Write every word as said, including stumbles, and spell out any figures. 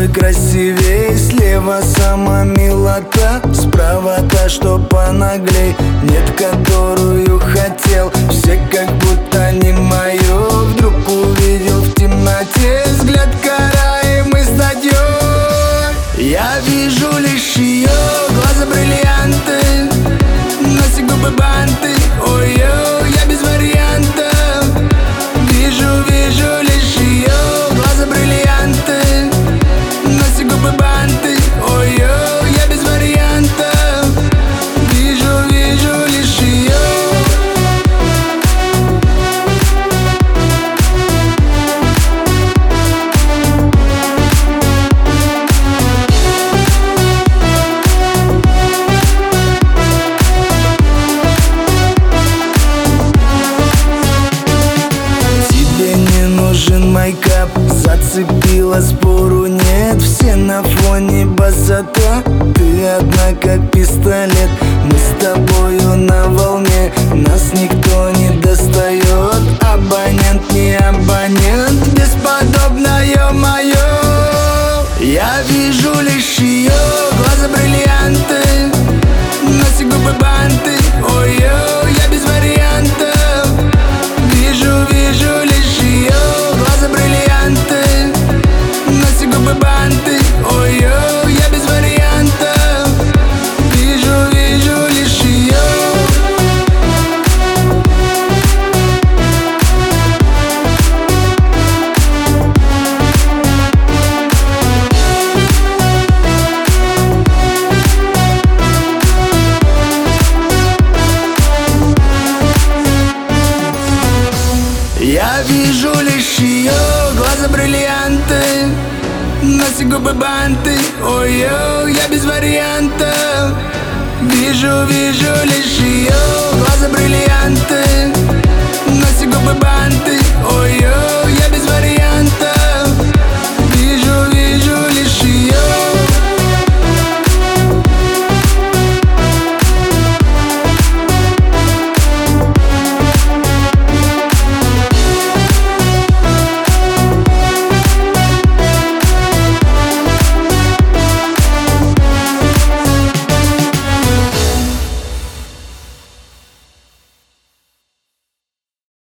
же красивей. Слева сама милота, справа та, что понаглей. Нет, которую хотел, все как будто не мое. Вдруг увидел в темноте взгляд караемый статьей. Я вижу лишь ее глаза бриллианты, носик, губы, банты. Ой-ой, я без вариантов. Вижу, вижу лишь ее глаза бриллианты, носик, губы, банты. Ой-ой, я без вариантов. Вижу, вижу лишь ее. Нужен майкап, зацепила, спору нет. Все на фоне басата, ты одна как пистолет. Мы с тобою на волне, нас никто не достает. Абонент не абонент, бесподобное мое. Я вижу лишь ее глаза бриллианты, носик, губы, банты. Ой-ой, я без вариантов. Вижу, вижу лишь ее глаза бриллианты, носик, губы, банты. Ой-ой, я без вариантов. Вижу, вижу лишь ее. Я вижу лишь ее глаза бриллианты, носик, губы, банты. Ой-ой, я без вариантов. Вижу, вижу лишь ее глаза бриллианты, носик, губы, банты. Ой-ой, я без вариантов.